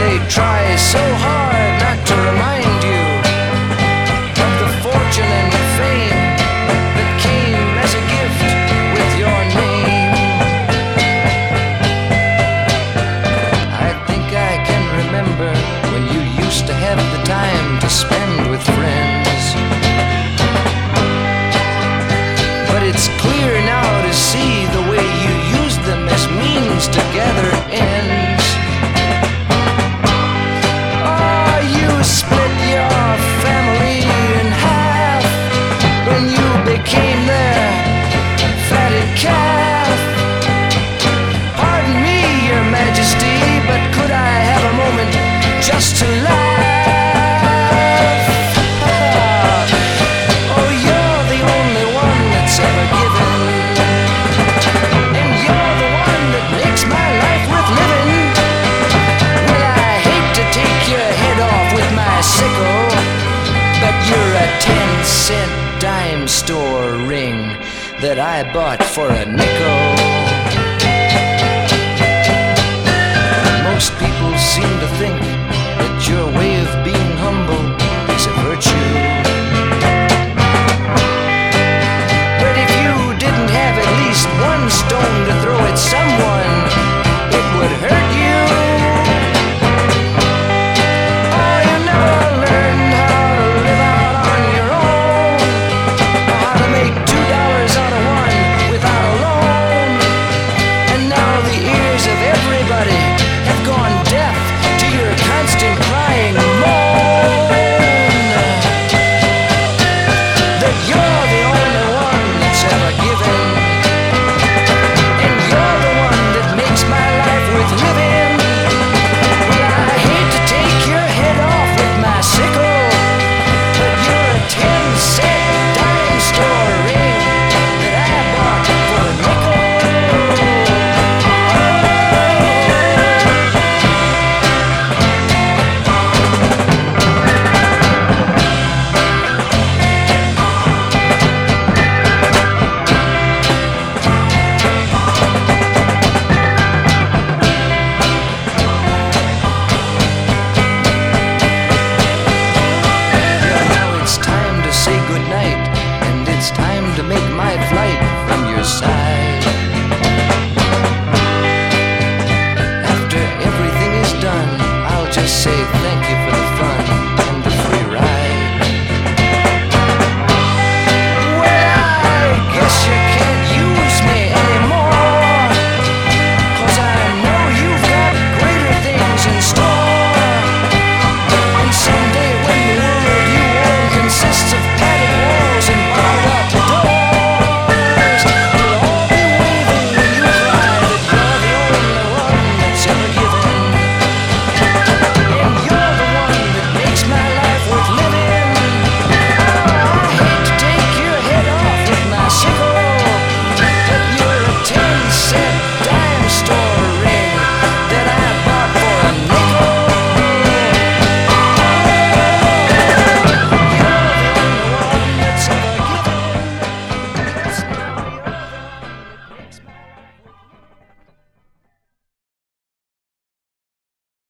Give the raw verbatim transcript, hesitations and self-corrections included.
they try so hard not to remind you of the fortune and the fame that came as a gift with your name. I think I can remember when you used to have the time to spend with friends, but it's clear now to see the way you use them as means to gather ends. Oh, you split your family in half when you became their fatted calf. Pardon me, Your Majesty, but could I have a moment just to laugh? Oh, you're the only one that's ever given, and you're the one that makes my life worth living. Well, I hate to take your head off with my sickle, but you're a ten cent dime store ring that I bought for a nickel. Most people seem to think that your way of being humble is a virtue. But if you didn't have at least one stone to throw at someone, it would hurt you. Oh, you never learned how to live out on your own, or how to make two dollars out of one without a loan. And now the ears of everybody have gone deaf to your constant crying moan that you're the only one that's ever given, and you're the one that makes my life worth living. Well, I hate to take your head off with my sickle, but you're a ten cent dime store ring that I bought for a nickel. Yeah, now it's time to say goodnight, and it's time to make my flight from your side. After everything is done, I'll just say thank you for the fun.